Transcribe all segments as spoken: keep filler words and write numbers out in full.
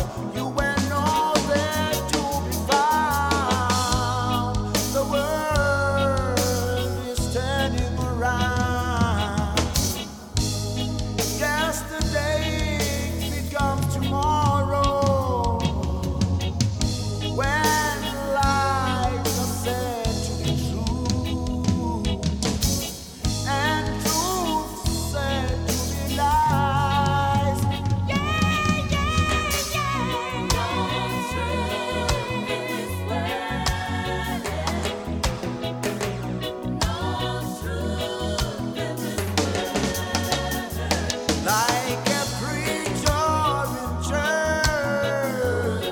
You were nowhere to be found. The world is turning around. Yesterday becomes tomorrow. When lies are said to be true, and truth said to be lies. Yeah, yeah, yeah. No truth in this world. No truth in this world. Like a preacher in church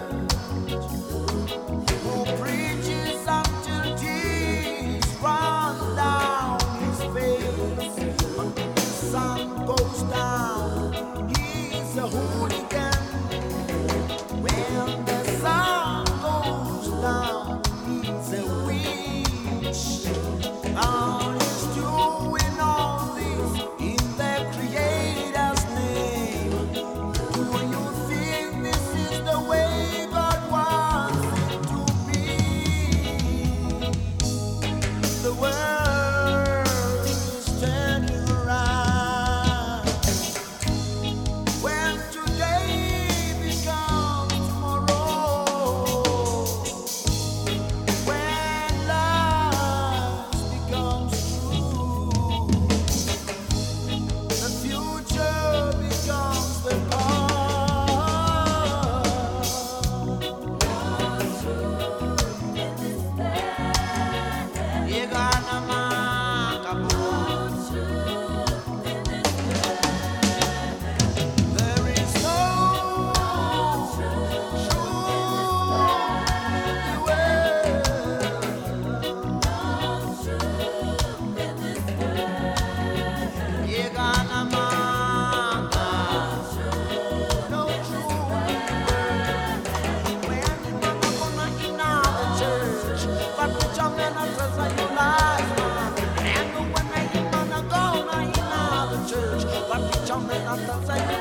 who preaches until tears run down his face. But when the sun goes down, he's a hooligan. When the sun goes down, he's a witch. All he's doing all this in the Creator's name. Do you think this is the way God wants it to be? The world is turning around. When today becomes tomorrow, when lies becomes true, the future becomes the past. You gonna mark a boat. There is no truth in the world. You gonna mark a no truth in the world. When you gonna gonna in the church, but the young and the dress are you lies, man. And when you gonna go in the church, but the young and the dress are you